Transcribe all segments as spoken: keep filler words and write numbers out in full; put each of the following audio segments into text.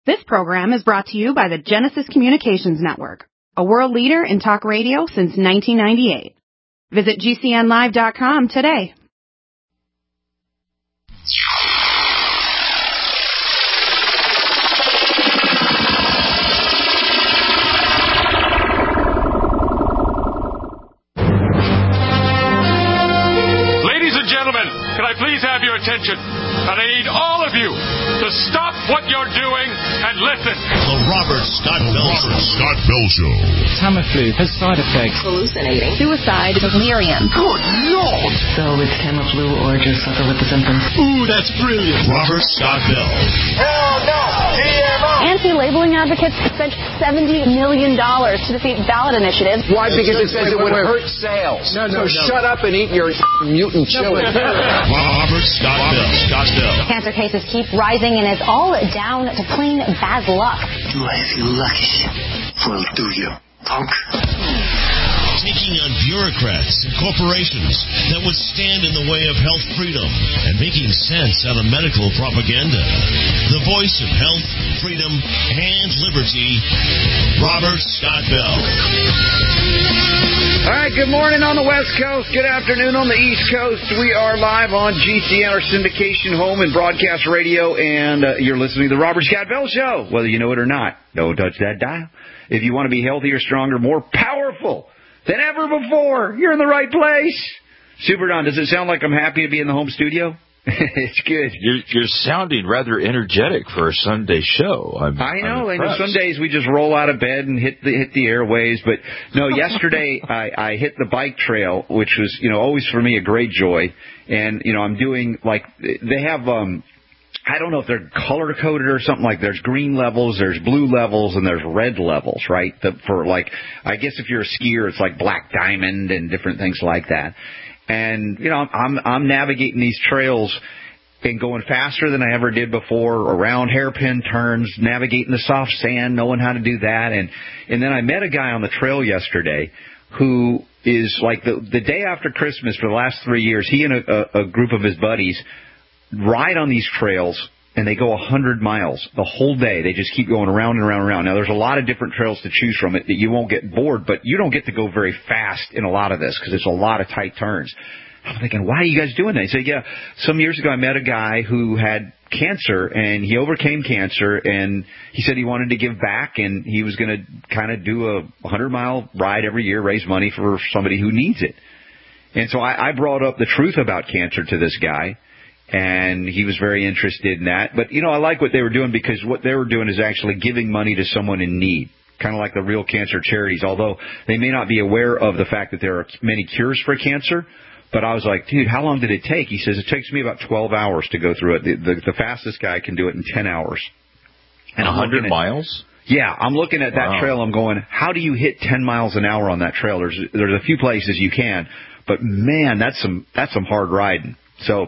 This program is brought to you by the Genesis Communications Network, a world leader in talk radio since nineteen ninety-eight. Visit G C N live dot com today. Ladies and gentlemen, can I please have your attention? And I need all of you to stop what you're doing and listen. The Robert Scott Bell Show. Scott Bell Show. Tamiflu has side effects. Hallucinating. Suicide. Delirium. Good Lord! So it's Tamiflu or just suffer with the symptoms. Ooh, that's brilliant. Robert Scott Bell. Hell no! G M O! Anti-labeling advocates spent seventy million dollars to defeat ballot initiatives. Why? Because it says it would hurt sales. No, no, so no. shut up and eat your mutant chili. Robert Scott Bell. Scott Bell. Cancer cases keep rising, and it's all down to plain bad luck. Do I feel lucky? Well, do you, punk? Taking on bureaucrats and corporations that would stand in the way of health freedom and making sense out of medical propaganda. The voice of health, freedom, and liberty, Robert Scott Bell. All right, good morning on the West Coast. Good afternoon on the East Coast. We are live on G C N, our syndication home and broadcast radio, and uh, you're listening to the Robert Scott Bell Show. Whether you know it or not, don't touch that dial. If you want to be healthier, stronger, more powerful than ever before, you're in the right place. Super Don, does it sound like I'm happy to be in the home studio? It's good. You're, you're sounding rather energetic for a Sunday show. I'm, I know. I'm and some days we just roll out of bed and hit the hit the airways. But no, yesterday I, I hit the bike trail, which was, you know, always for me a great joy. And, you know, I'm doing like they have, um, I don't know if they're color coded or something like. There's green levels, there's blue levels, and there's red levels, right? The, for like, I guess if you're a skier, it's like black diamond and different things like that. And, you know, I'm I'm navigating these trails and going faster than I ever did before, around hairpin turns, navigating the soft sand, knowing how to do that. And, and then I met a guy on the trail yesterday who is like the, the day after Christmas for the last three years, he and a, a, a group of his buddies ride on these trails, and they go one hundred miles the whole day. They just keep going around and around and around. Now, there's a lot of different trails to choose from. It that you won't get bored, but you don't get to go very fast in a lot of this because it's a lot of tight turns. I'm thinking, why are you guys doing that? He said, yeah, some years ago I met a guy who had cancer, and he overcame cancer, and he said he wanted to give back, and he was going to kind of do a one hundred mile ride every year, raise money for somebody who needs it. And so I, I brought up the truth about cancer to this guy, and he was very interested in that. But, you know, I like what they were doing because what they were doing is actually giving money to someone in need, kind of like the Real Cancer Charities, although they may not be aware of the fact that there are many cures for cancer. But I was like, dude, how long did it take? He says, it takes me about twelve hours to go through it. The, the, the fastest guy can do it in ten hours. And one hundred miles? Yeah, I'm looking at that wow. trail. I'm going, how do you hit ten miles an hour on that trail? There's there's a few places you can. But, man, that's some that's some hard riding. So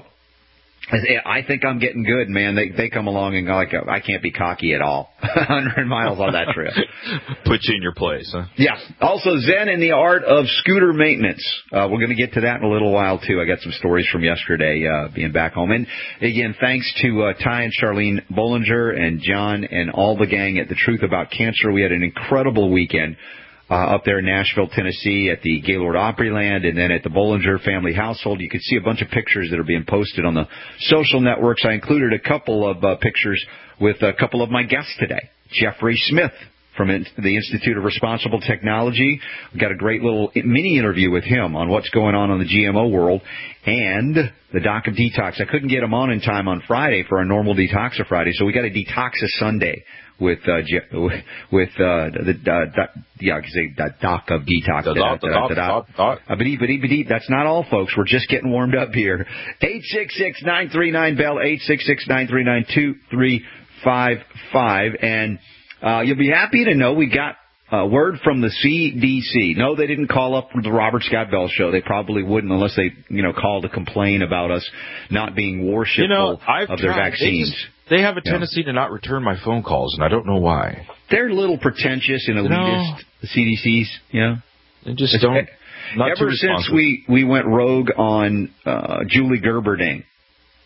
I think I'm getting good, man. They they come along and go like, I can't be cocky at all. one hundred miles on that trail. Put you in your place, huh? Yeah. Also, Zen and the art of scooter maintenance. Uh, we're going to get to that in a little while, too. I got some stories from yesterday uh, being back home. And, again, thanks to uh, Ty and Charlene Bollinger and John and all the gang at The Truth About Cancer. We had an incredible weekend. Uh, up there in Nashville, Tennessee, at the Gaylord Opryland, and then at the Bollinger family household. You can see a bunch of pictures that are being posted on the social networks. I included a couple of uh, pictures with a couple of my guests today. Jeffrey Smith from the Institute of Responsible Technology. We got a great little mini interview with him on what's going on in the G M O world, and the Doc of Detox. I couldn't get him on in time on Friday for our normal Detoxa Friday, so we got a Detoxa Sunday with uh, with uh, the uh, yeah, I can say the Doc of Detox. The doc, the doc, the doc, doc. That's not all, folks. We're just getting warmed up here. eight six six, nine three nine, B E L L, eight six six, nine three nine, two three five five, and uh, you'll be happy to know we got a word from the C D C. No, they didn't call up from the Robert Scott Bell Show. They probably wouldn't unless they, you know, called to complain about us not being worshipful you know, I've of their tried. vaccines. They, just, they have a tendency yeah. to not return my phone calls, and I don't know why. They're a little pretentious and elitist, you know, the C D Cs, you know. They just don't. Not Ever since we, we went rogue on uh, Julie Gerberding,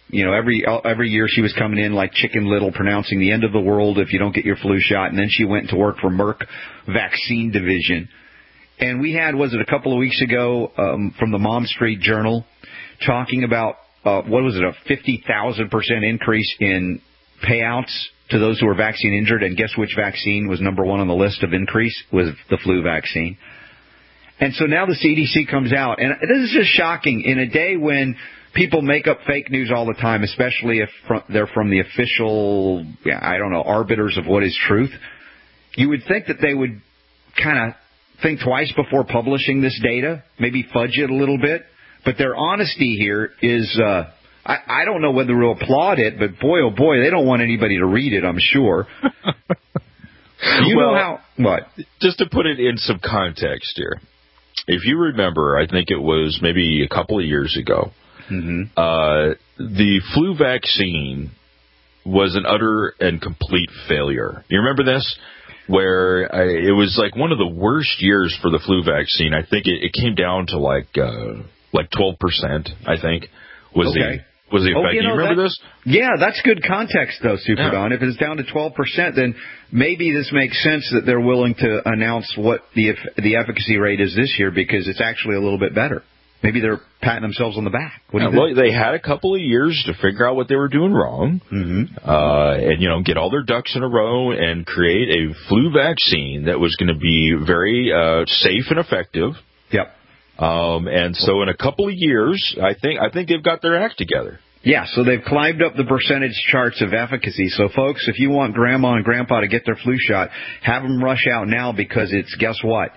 you know, every every year she was coming in like Chicken Little, pronouncing the end of the world if you don't get your flu shot. And then she went to work for Merck Vaccine Division. And we had, was it a couple of weeks ago, um, from the Mom Street Journal, talking about, uh, what was it, a fifty thousand percent increase in payouts to those who were vaccine injured. And guess which vaccine was number one on the list of increase? Was the flu vaccine. And so now the C D C comes out, and this is just shocking in a day when people make up fake news all the time, especially if they're from the official, I don't know, arbiters of what is truth. You would think that they would kind of think twice before publishing this data, maybe fudge it a little bit. But their honesty here is, uh, I, I don't know whether to applaud it, but boy, oh boy, they don't want anybody to read it, I'm sure. You well, know how, what? Just to put it in some context here. If you remember, I think it was maybe a couple of years ago, mm-hmm. uh, the flu vaccine was an utter and complete failure. You remember this? Where I, it was like one of the worst years for the flu vaccine. I think it, it came down to like uh, like twelve percent, I think, was okay. the was the effect. Oh, you, know, you remember that, this? Yeah, that's good context, though, Super yeah. Don. If it's down to twelve percent, then maybe this makes sense that they're willing to announce what the the efficacy rate is this year, because it's actually a little bit better. Maybe they're patting themselves on the back. What do you yeah, well, think? they had a couple of years to figure out what they were doing wrong, mm-hmm. uh, and, you know, get all their ducks in a row and create a flu vaccine that was going to be very uh, safe and effective. Yep. Um, and so in a couple of years, I think I think they've got their act together. Yeah, so they've climbed up the percentage charts of efficacy. So, folks, if you want Grandma and Grandpa to get their flu shot, have them rush out now, because it's, guess what?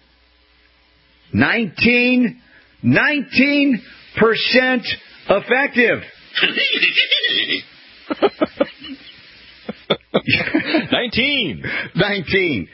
nineteen nineteen percent effective. nineteen. nineteen.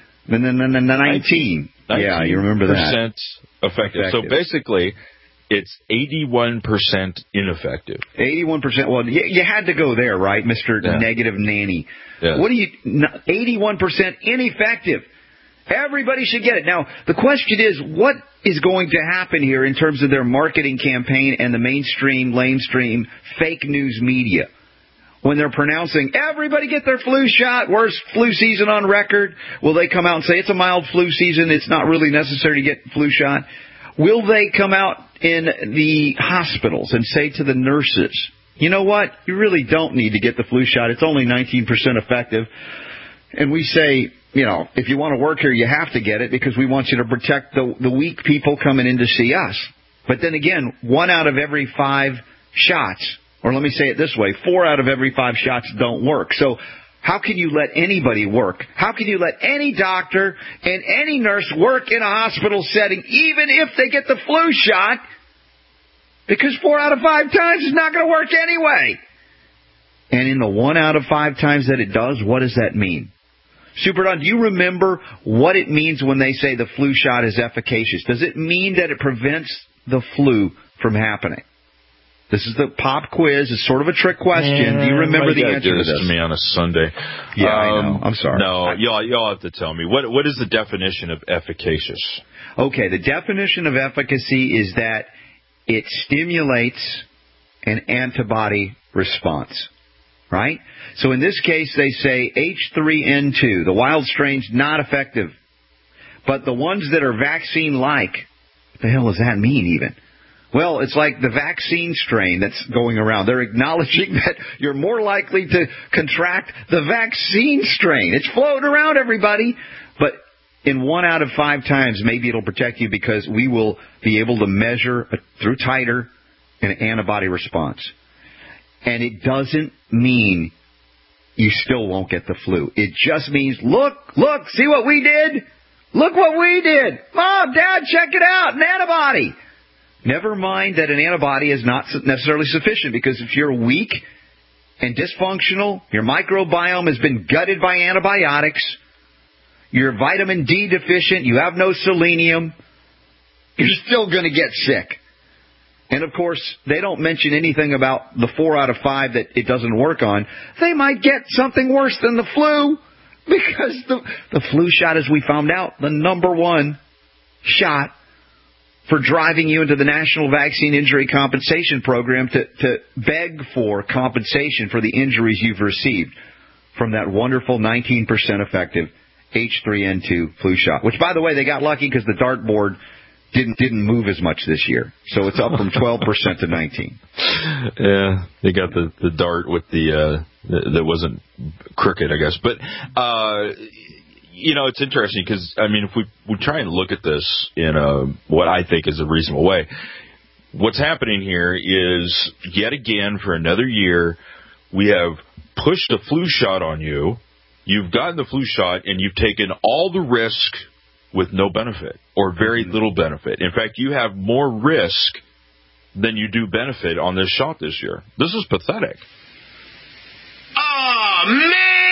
nineteen. Yeah, you remember that. Percent effective. effective. So basically, it's eighty-one percent ineffective. eighty-one percent. Well, you, you had to go there, right, Mister Yeah. Negative Nanny? Yes. What do you? eighty-one percent ineffective. Everybody should get it. Now, the question is, what is going to happen here in terms of their marketing campaign and the mainstream, lamestream, fake news media? When they're pronouncing, everybody get their flu shot, worst flu season on record, will they come out and say it's a mild flu season, it's not really necessary to get the flu shot? Will they come out in the hospitals and say to the nurses, you know what, you really don't need to get the flu shot, it's only nineteen percent effective. And we say, you know, if you want to work here, you have to get it because we want you to protect the, the weak people coming in to see us. But then again, one out of every five shots, or let me say it this way, four out of every five shots don't work. So how can you let anybody work? How can you let any doctor and any nurse work in a hospital setting, even if they get the flu shot? Because four out of five times is not going to work anyway. And in the one out of five times that it does, what does that mean? Super Don, do you remember what it means when they say the flu shot is efficacious? Does it mean that it prevents the flu from happening? This is the pop quiz. It's sort of a trick question. Do you remember the answer do this to this? to me on a Sunday. Yeah, um, I know. I'm sorry. No, y'all, y'all have to tell me. What What is the definition of efficacious? Okay, the definition of efficacy is that it stimulates an antibody response. Right? So in this case, they say H three N two, the wild strain's not effective. But the ones that are vaccine-like, what the hell does that mean even? Well, it's like the vaccine strain that's going around. They're acknowledging that you're more likely to contract the vaccine strain. It's floating around, everybody. But in one out of five times, maybe it'll protect you because we will be able to measure through titer an antibody response. And it doesn't mean you still won't get the flu. It just means, look, look, see what we did? Look what we did. Mom, Dad, check it out, an antibody. Never mind that an antibody is not necessarily sufficient, because if you're weak and dysfunctional, your microbiome has been gutted by antibiotics, you're vitamin D deficient, you have no selenium, you're still going to get sick. And, of course, they don't mention anything about the four out of five that it doesn't work on. They might get something worse than the flu, because the, the flu shot, as we found out, the number one shot for driving you into the National Vaccine Injury Compensation Program to, to beg for compensation for the injuries you've received from that wonderful nineteen percent effective H three N two flu shot, which, by the way, they got lucky because the dartboard didn't didn't move as much this year. So it's up from twelve percent to nineteen. Yeah, they got the, the dart with the, uh, that wasn't crooked, I guess. But, uh, you know, it's interesting because, I mean, if we, we try and look at this in a, what I think is a reasonable way, what's happening here is, yet again, for another year, we have pushed a flu shot on you. You've gotten the flu shot, and you've taken all the risk with no benefit or very little benefit. In fact, you have more risk than you do benefit on this shot this year. This is pathetic. Oh, man!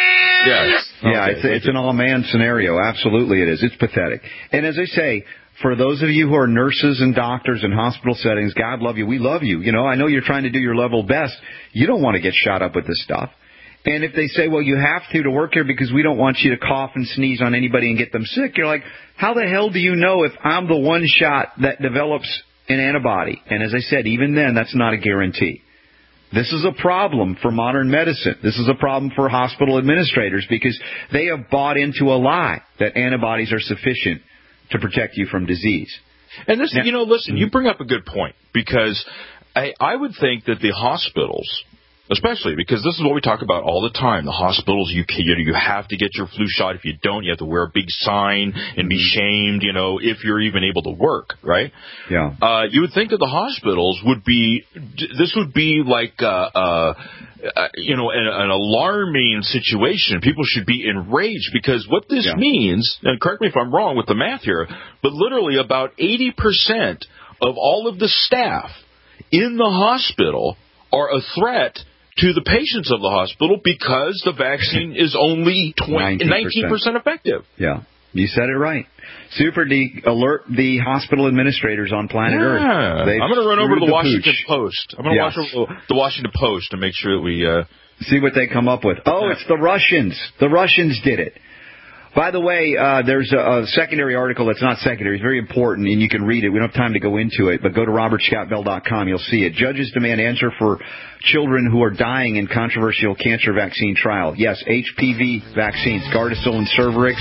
Yes. Yeah, Okay, it's, it's an all-man scenario. Absolutely it is. It's pathetic. And as I say, for those of you who are nurses and doctors in hospital settings, God love you. We love you. You know, I know you're trying to do your level best. You don't want to get shot up with this stuff. And if they say, well, you have to to work here because we don't want you to cough and sneeze on anybody and get them sick, you're like, how the hell do you know if I'm the one shot that develops an antibody? And as I said, even then, that's not a guarantee. This is a problem for modern medicine. This is a problem for hospital administrators because they have bought into a lie that antibodies are sufficient to protect you from disease. And this, now, you know, listen, you bring up a good point because I, I would think that the hospitals, especially because this is what we talk about all the time. The hospitals, you you, you have to get your flu shot. If you don't, you have to wear a big sign and be shamed, you know, if you're even able to work, right? Yeah. Uh, you would think that the hospitals would be, this would be like, uh, uh, uh, you know, an, an alarming situation. People should be enraged because what this yeah. means, and correct me if I'm wrong with the math here, but literally about eighty percent of all of the staff in the hospital are a threat to the patients of the hospital because the vaccine is only twenty, nineteen percent effective. Yeah, you said it right. Super D, alert the hospital administrators on planet yeah. Earth. They've I'm going to run over to the, the Washington pooch. Post. I'm going to yes. watch the Washington Post to make sure that we... Uh, see what they come up with. Oh, it's the Russians. The Russians did it. By the way, uh, there's a, a secondary article that's not secondary. It's very important, and you can read it. We don't have time to go into it, but go to robert scott bell dot com. You'll see it. Judges demand answer for children who are dying in controversial cancer vaccine trial. Yes, H P V vaccines, Gardasil and Cervarix.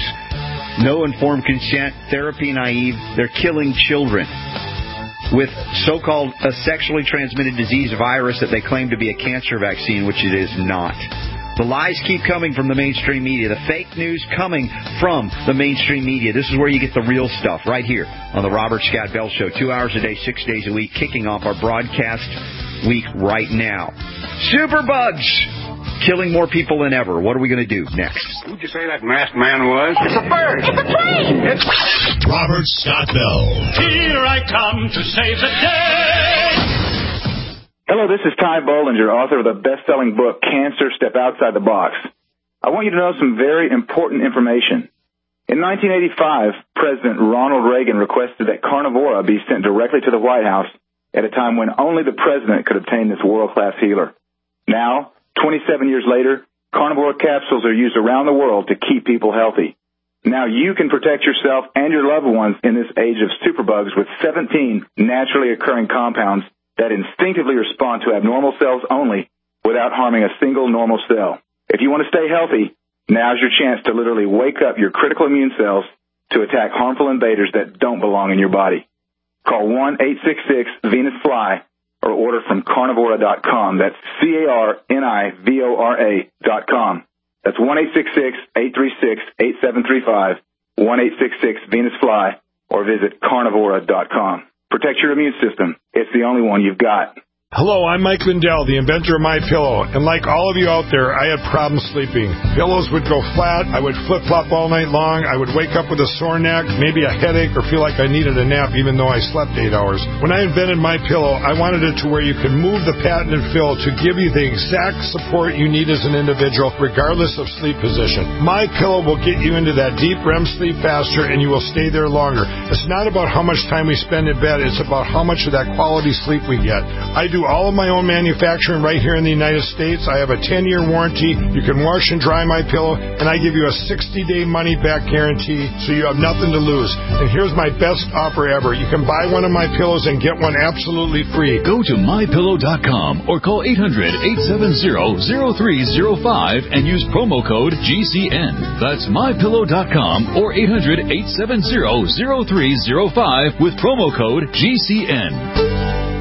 No informed consent, therapy naive. They're killing children with so-called a sexually transmitted disease virus that they claim to be a cancer vaccine, which it is not. The lies keep coming from the mainstream media. The fake news coming from the mainstream media. This is where you get the real stuff, right here on the Robert Scott Bell Show. Two hours a day, six days a week, kicking off our broadcast week right now. Superbugs! Killing more people than ever. What are we going to do next? Who'd you say that masked man was? It's a bird. It's a plane. It's... Robert Scott Bell. Here I come to save the day. Hello, this is Ty Bollinger, author of the best-selling book, Cancer, Step Outside the Box. I want you to know some very important information. In nineteen eighty-five, President Ronald Reagan requested that Carnivora be sent directly to the White House at a time when only the president could obtain this world-class healer. Now, twenty-seven years later, Carnivora capsules are used around the world to keep people healthy. Now you can protect yourself and your loved ones in this age of superbugs with seventeen naturally occurring compounds that instinctively respond to abnormal cells only without harming a single normal cell. If you want to stay healthy, now's your chance to literally wake up your critical immune cells to attack harmful invaders that don't belong in your body. Call one eight six six Venus Fly or order from carnivora dot com. That's C A R N I V O R A dot com. That's one eight six six, eight three six, eight seven three five, one eight six six Venus Fly, or visit carnivora dot com. Protect your immune system. It's the only one you've got. Hello, I'm Mike Lindell, the inventor of MyPillow, and like all of you out there, I had problems sleeping. Pillows would go flat, I would flip-flop all night long, I would wake up with a sore neck, maybe a headache, or feel like I needed a nap even though I slept eight hours. When I invented MyPillow, I wanted it to where you could move the patented fill to give you the exact support you need as an individual, regardless of sleep position. MyPillow will get you into that deep R E M sleep faster, and you will stay there longer. It's not about how much time we spend in bed, it's about how much of that quality sleep we get. I do do all of my own manufacturing right here in the United States. I have a ten-year warranty. You can wash and dry my pillow, and I give you a sixty-day money-back guarantee, so you have nothing to lose. And here's my best offer ever. You can buy one of my pillows and get one absolutely free. Go to my pillow dot com or call eight hundred, eight seven zero, zero three zero five and use promo code G C N. That's my pillow dot com or eight hundred, eight seven zero, zero three zero five with promo code G C N.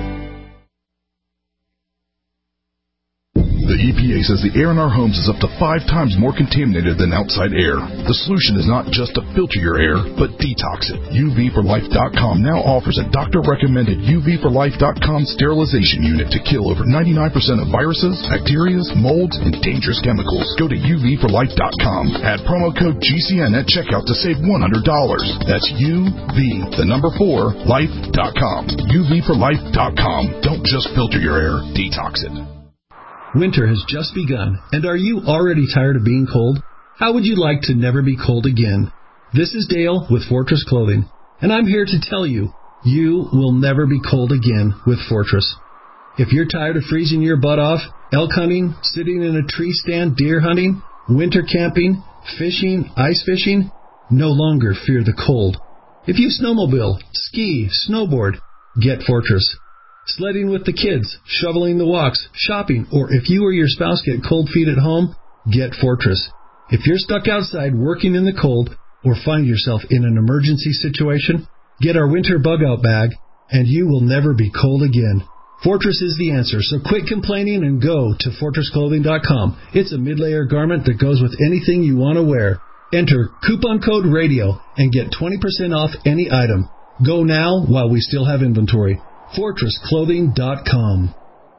The E P A says the air in our homes is up to five times more contaminated than outside air. The solution is not just to filter your air, but detox it. U V for life dot com now offers a doctor-recommended U V for life dot com sterilization unit to kill over ninety-nine percent of viruses, bacteria, molds, and dangerous chemicals. Go to U V for life dot com. Add promo code G C N at checkout to save one hundred dollars. That's U V, the number four, life dot com. U V for life dot com. Don't just filter your air, detox it. Winter has just begun, and are you already tired of being cold? How would you like to never be cold again? This is Dale with Fortress Clothing, and I'm here to tell you, you will never be cold again with Fortress. If you're tired of freezing your butt off, elk hunting, sitting in a tree stand, deer hunting, winter camping, fishing, ice fishing, no longer fear the cold. If you snowmobile, ski, snowboard, get Fortress. Sledding with the kids, shoveling the walks, shopping, or if you or your spouse get cold feet at home, get Fortress. If you're stuck outside working in the cold or find yourself in an emergency situation, get our winter bug-out bag, and you will never be cold again. Fortress is the answer, so quit complaining and go to fortress clothing dot com. It's a mid-layer garment that goes with anything you want to wear. Enter coupon code RADIO and get twenty percent off any item. Go now while we still have inventory. fortress clothing dot com.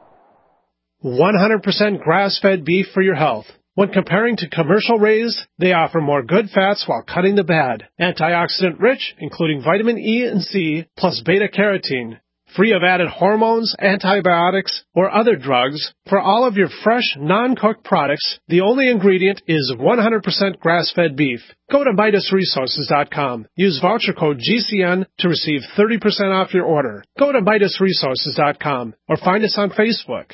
one hundred percent grass-fed beef for your health. When comparing to commercial raised, they offer more good fats while cutting the bad. Antioxidant rich, including vitamin E and C, plus beta-carotene. Free of added hormones, antibiotics, or other drugs. For all of your fresh, non-cooked products, the only ingredient is one hundred percent grass-fed beef. Go to Midas Resources dot com. Use voucher code G C N to receive thirty percent off your order. Go to Midas Resources dot com or find us on Facebook.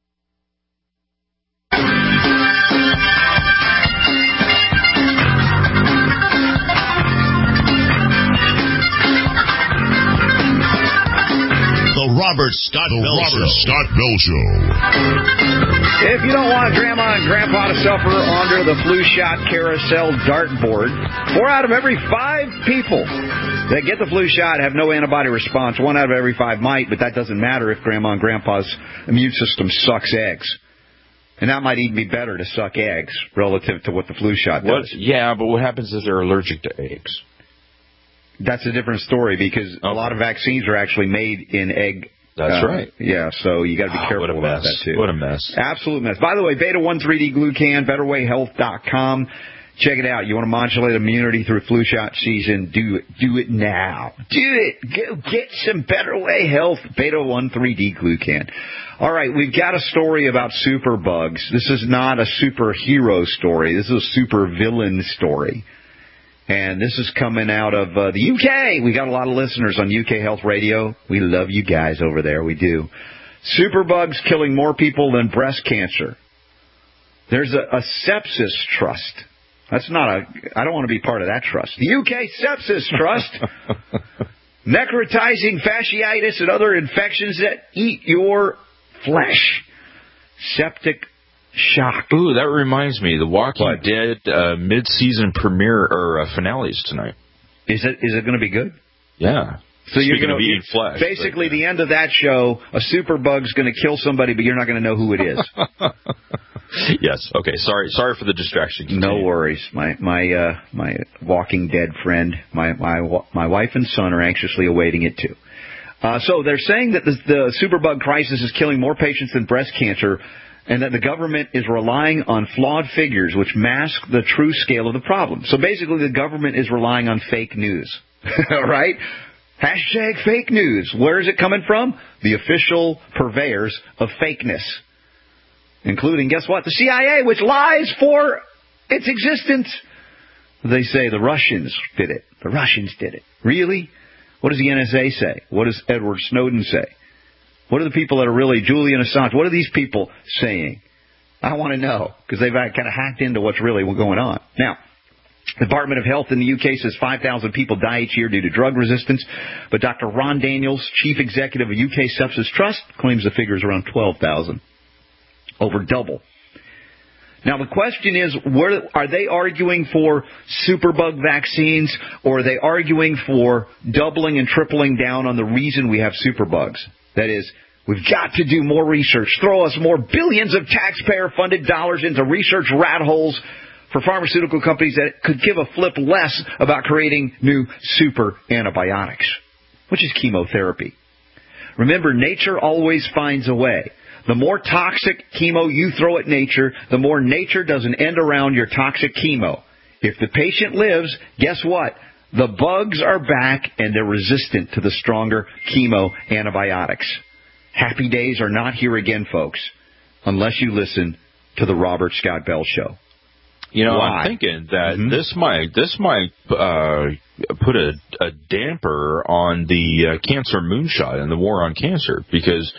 The Robert Scott the Bell Robert Show. Scott Bell Show. If you don't want Grandma and Grandpa to suffer under the flu shot carousel dartboard, four out of every five people that get the flu shot have no antibody response. One out of every five might, but that doesn't matter if Grandma and Grandpa's immune system sucks eggs. And that might even be better to suck eggs relative to what the flu shot does. What? Yeah, but what happens if they're allergic to eggs? That's a different story because okay. a lot of vaccines are actually made in egg. That's uh, right. Yeah, so you got to be oh, careful about that too. What a mess. Absolute mess. By the way, beta one three D glucan, better way health dot com. Check it out. You want to modulate immunity through flu shot season? Do it. Do it now. Do it. Go get some Better Way Health beta one three D glucan. All right, we've got a story about superbugs. This is not a superhero story. This is a supervillain story. And this is coming out of uh, the U K. We got a lot of listeners on U K Health Radio. We love you guys over there. We do. Superbugs killing more people than breast cancer. There's a, a sepsis trust. That's not a... I don't want to be part of that trust. The U K Sepsis Trust. Necrotizing fasciitis and other infections that eat your flesh. Septic shock. Ooh, that reminds me. The Walking what? Dead uh, mid-season premiere or uh, finales tonight. Is it? Is it going to be good? Yeah. So Speaking you're going to eat flesh. Basically, but, yeah. the end of that show, a superbug's going to kill somebody, but you're not going to know who it is. Yes. Okay. Sorry. Sorry for the distraction. Continue. No worries. My my uh, my Walking Dead friend, my my my wife and son are anxiously awaiting it too. Uh, so they're saying that the, the superbug crisis is killing more patients than breast cancer, and that the government is relying on flawed figures which mask the true scale of the problem. So basically, the government is relying on fake news. All right? Hashtag fake news. Where is it coming from? The official purveyors of fakeness. Including, guess what? The C I A, which lies for its existence. They say the Russians did it. The Russians did it. Really? What does the N S A say? What does Edward Snowden say? What are the people that are really Julian Assange? What are these people saying? I want to know, because they've kind of hacked into what's really going on. Now, the Department of Health in the U K says five thousand people die each year due to drug resistance, but Doctor Ron Daniels, chief executive of U K Sepsis Trust, claims the figure is around twelve thousand, over double. Now, the question is, where, are they arguing for superbug vaccines, or are they arguing for doubling and tripling down on the reason we have superbugs? That is, we've got to do more research, throw us more billions of taxpayer-funded dollars into research rat holes for pharmaceutical companies that could give a flip less about creating new super antibiotics, which is chemotherapy. Remember, nature always finds a way. The more toxic chemo you throw at nature, the more nature does an end around your toxic chemo. If the patient lives, guess what? The bugs are back and they're resistant to the stronger chemo antibiotics. Happy days are not here again, folks, unless you listen to the Robert Scott Bell Show. You know, Why? I'm thinking that Mm-hmm. this might this might uh, put a, a damper on the uh, cancer moonshot and the war on cancer, because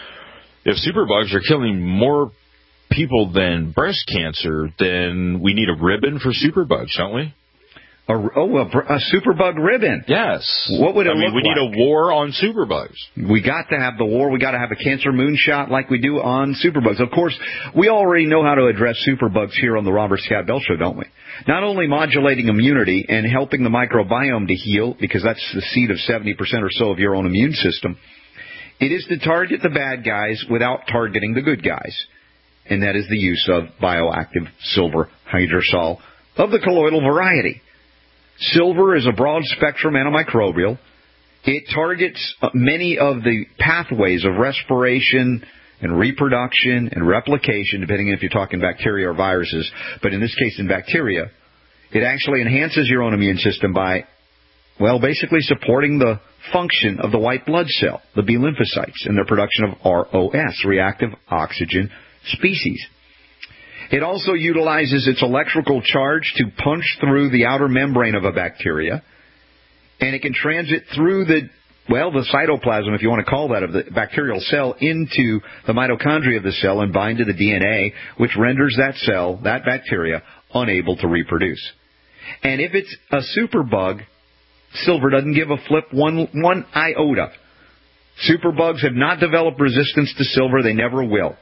if superbugs are killing more people than breast cancer, then we need a ribbon for superbugs, don't we? A, oh, a, a superbug ribbon. Yes. What would it I mean, look we like? need a war on superbugs. We got to have the war. We got to have a cancer moonshot like we do on superbugs. Of course, we already know how to address superbugs here on the Robert Scott Bell Show, don't we? Not only modulating immunity and helping the microbiome to heal, because that's the seed of seventy percent or so of your own immune system, it is to target the bad guys without targeting the good guys. And that is the use of bioactive silver hydrosol of the colloidal variety. Silver is a broad-spectrum antimicrobial. It targets many of the pathways of respiration and reproduction and replication, depending on if you're talking bacteria or viruses. But in this case, in bacteria, it actually enhances your own immune system by, well, basically supporting the function of the white blood cell, the B lymphocytes, and their production of R O S, reactive oxygen species. It also utilizes its electrical charge to punch through the outer membrane of a bacteria, and it can transit through the, well, the cytoplasm, if you want to call that, of the bacterial cell into the mitochondria of the cell and bind to the D N A, which renders that cell, that bacteria, unable to reproduce. And if it's a superbug, silver doesn't give a flip one, one iota. Superbugs have not developed resistance to silver. They never will.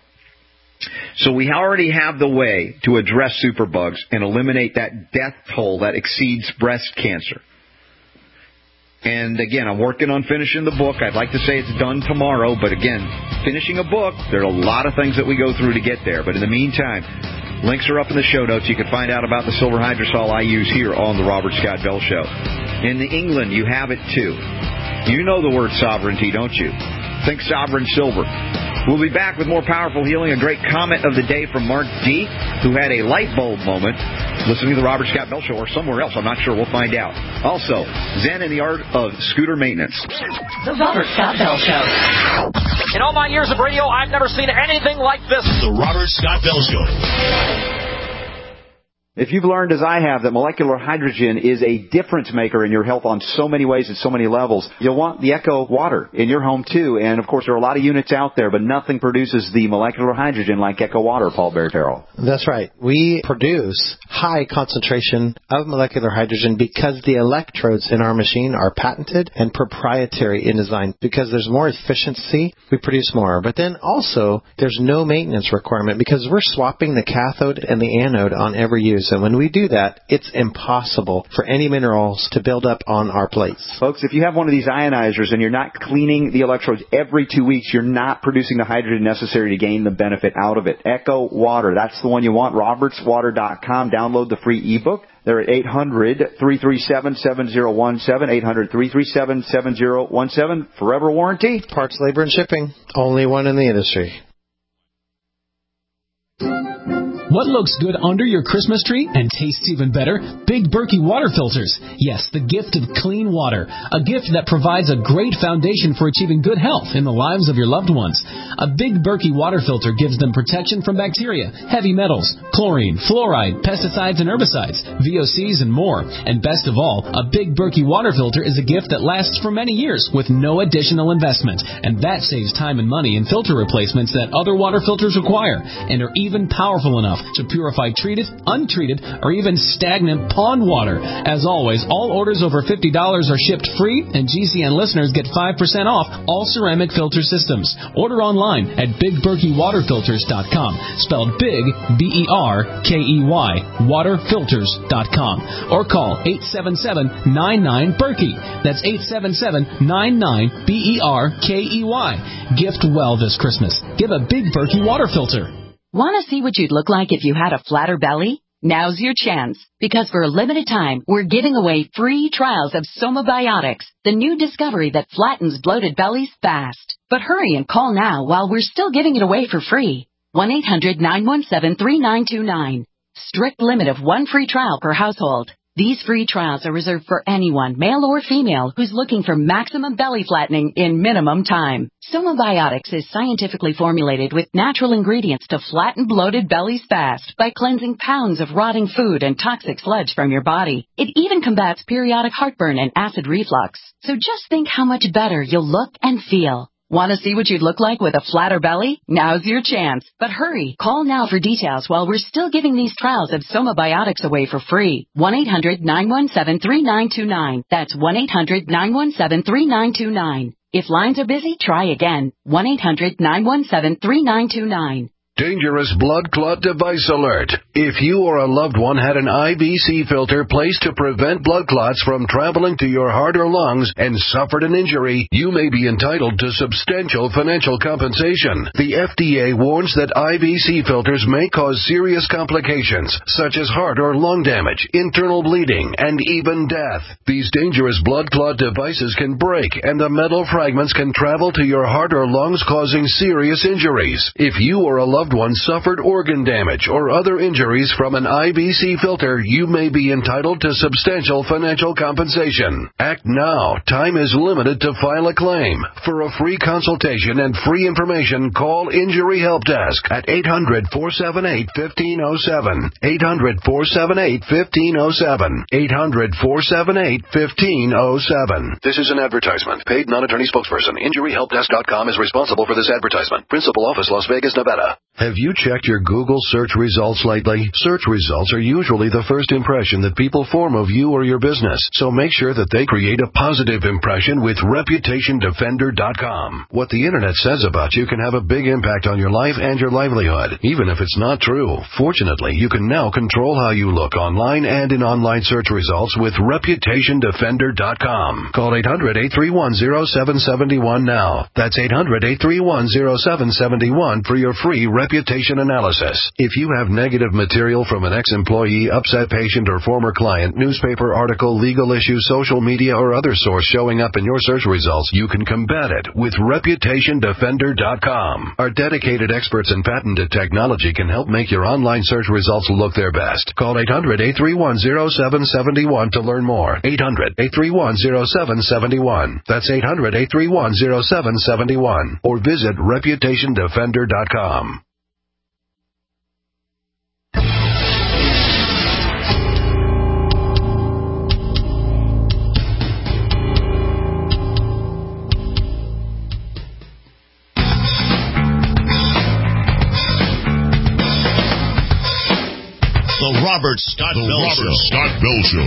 So we already have the way to address superbugs and eliminate that death toll that exceeds breast cancer. And again, I'm working on finishing the book. I'd like to say it's done tomorrow, but again, finishing a book, there are a lot of things that we go through to get there. But in the meantime, links are up in the show notes. You can find out about the silver hydrosol I use here on the Robert Scott Bell Show. In England, you have it too. You know the word sovereignty, don't you? Think sovereign silver. We'll be back with more powerful healing. A great comment of the day from Mark D., who had a light bulb moment listening to the Robert Scott Bell Show, or somewhere else. I'm not sure. We'll find out. Also, Zen and the art of scooter maintenance. The Robert Scott Bell Show. In all my years of radio, I've never seen anything like this. The Robert Scott Bell Show. If you've learned, as I have, that molecular hydrogen is a difference maker in your health on so many ways and so many levels, you'll want the Echo Water in your home, too. And, of course, there are a lot of units out there, but nothing produces the molecular hydrogen like Echo Water, Paul Bear-Terrell. That's right. We produce high concentration of molecular hydrogen because the electrodes in our machine are patented and proprietary in design. Because there's more efficiency, we produce more. But then also, there's no maintenance requirement because we're swapping the cathode and the anode on every use. And when we do that, it's impossible for any minerals to build up on our plates. Folks, if you have one of these ionizers and you're not cleaning the electrodes every two weeks, you're not producing the hydrogen necessary to gain the benefit out of it. Echo Water, that's the one you want. roberts water dot com. Download the free ebook. They're at eight hundred, three three seven, seven zero one seven, eight hundred, three three seven, seven zero one seven. Forever warranty. Parts, labor, and shipping. Only one in the industry. What looks good under your Christmas tree and tastes even better? Big Berkey water filters. Yes, the gift of clean water. A gift that provides a great foundation for achieving good health in the lives of your loved ones. A Big Berkey water filter gives them protection from bacteria, heavy metals, chlorine, fluoride, pesticides and herbicides, V O Cs and more. And best of all, a Big Berkey water filter is a gift that lasts for many years with no additional investment. And that saves time and money in filter replacements that other water filters require and are even powerful enough to purify treated, untreated, or even stagnant pond water. As always, all orders over fifty dollars are shipped free, and G C N listeners get five percent off all ceramic filter systems. Order online at big berkey water filters dot com, spelled big, B E R K E Y, water filters dot com, or call eight seven seven, nine nine, Berkey. That's eight seven seven, nine nine, B E R K E Y. Gift well this Christmas. Give a Big Berkey water filter. Want to see what you'd look like if you had a flatter belly? Now's your chance, because for a limited time, we're giving away free trials of Somabiotics, the new discovery that flattens bloated bellies fast. But hurry and call now while we're still giving it away for free. one eight hundred, nine one seven, three nine two nine. Strict limit of one free trial per household. These free trials are reserved for anyone, male or female, who's looking for maximum belly flattening in minimum time. Somabiotics is scientifically formulated with natural ingredients to flatten bloated bellies fast by cleansing pounds of rotting food and toxic sludge from your body. It even combats periodic heartburn and acid reflux. So just think how much better you'll look and feel. Want to see what you'd look like with a flatter belly? Now's your chance. But hurry, call now for details while we're still giving these trials of Somabiotics away for free. one eight hundred, nine one seven, three nine two nine. That's one eight hundred, nine one seven, three nine two nine. If lines are busy, try again. one eight hundred, nine one seven, three nine two nine. Dangerous blood clot device alert. If you or a loved one had an I V C filter placed to prevent blood clots from traveling to your heart or lungs and suffered an injury, you may be entitled to substantial financial compensation. The F D A warns that I V C filters may cause serious complications, such as heart or lung damage, internal bleeding, and even death. These dangerous blood clot devices can break, and the metal fragments can travel to your heart or lungs, causing serious injuries. If you or a loved one suffered organ damage or other injuries from an I V C filter, you may be entitled to substantial financial compensation. Act now. Time is limited to file a claim. For a free consultation and free information, call Injury Help Desk at eight hundred, four seven eight, one five zero seven. eight hundred, four seven eight, one five zero seven. eight hundred, four seven eight, one five zero seven. This is an advertisement. Paid non-attorney spokesperson. Injury Help Desk dot com is responsible for this advertisement. Principal office, Las Vegas, Nevada. Have you checked your Google search results lately? Search results are usually the first impression that people form of you or your business, so make sure that they create a positive impression with reputation defender dot com. What the internet says about you can have a big impact on your life and your livelihood, even if it's not true. Fortunately, you can now control how you look online and in online search results with reputation defender dot com. Call eight hundred, eight three one, zero seven seven one now. That's eight hundred, eight three one, zero seven seven one for your free reputation analysis. If you have negative material from an ex-employee, upset patient, or former client, newspaper article, legal issue, social media, or other source showing up in your search results, you can combat it with reputation defender dot com. Our dedicated experts in patented technology can help make your online search results look their best. Call eight hundred, eight three one, zero seven seven one to learn more. eight hundred, eight three one, zero seven seven one. That's eight hundred, eight three one, zero seven seven one. Or visit reputation defender dot com. The Robert Scott the Bell Robert Show. Scott Bell Show.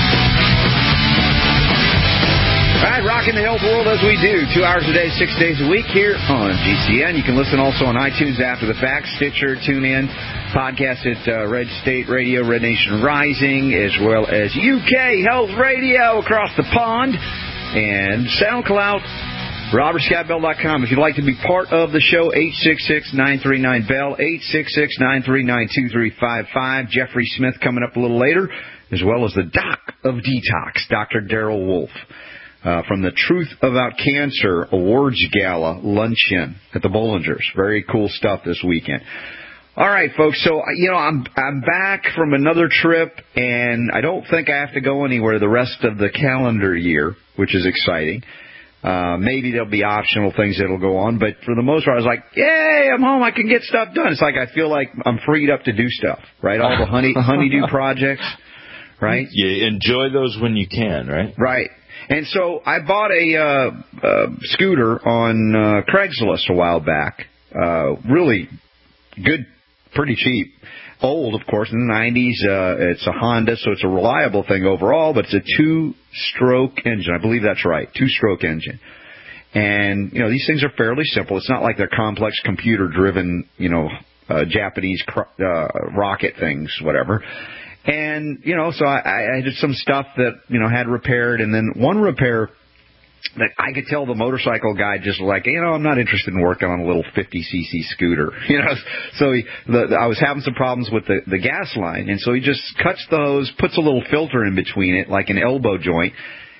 All right, rocking the health world as we do. Two hours a day, six days a week here on G C N. You can listen also on iTunes after the fact, Stitcher, TuneIn, podcast at uh, Red State Radio, Red Nation Rising, as well as U K Health Radio across the pond, and SoundCloud. Robert Scott Bell dot com. If you'd like to be part of the show, eight six six, nine three nine, B E L L, eight six six, nine three nine, two three five five. Jeffrey Smith coming up a little later, as well as the Doc of Detox, Doctor Darrell Wolf, uh, from the Truth About Cancer Awards Gala luncheon at the Bollingers. Very cool stuff this weekend. All right, folks. So, you know, I'm I'm back from another trip, and I don't think I have to go anywhere the rest of the calendar year, which is exciting. Uh, maybe there'll be optional things that'll go on, but for the most part, I was like, yay, I'm home, I can get stuff done. It's like I feel like I'm freed up to do stuff, right? All the honey honeydew projects, right? You enjoy those when you can, right? Right. And so I bought a uh, uh, scooter on uh, Craigslist a while back. Uh, really good, pretty cheap. Old, of course, in the nineties. Uh, it's a Honda, so it's a reliable thing overall, but it's a two-stroke engine. I believe that's right, two-stroke engine. And, you know, these things are fairly simple. It's not like they're complex computer-driven, you know, uh, Japanese cr- uh, rocket things, whatever. And, you know, so I, I did some stuff that, you know, had repaired, and then one repair that I could tell the motorcycle guy just like, you know, I'm not interested in working on a little fifty c c scooter, you know. So he, the, the, I was having some problems with the, the gas line, and so he just cuts the hose, puts a little filter in between it, like an elbow joint,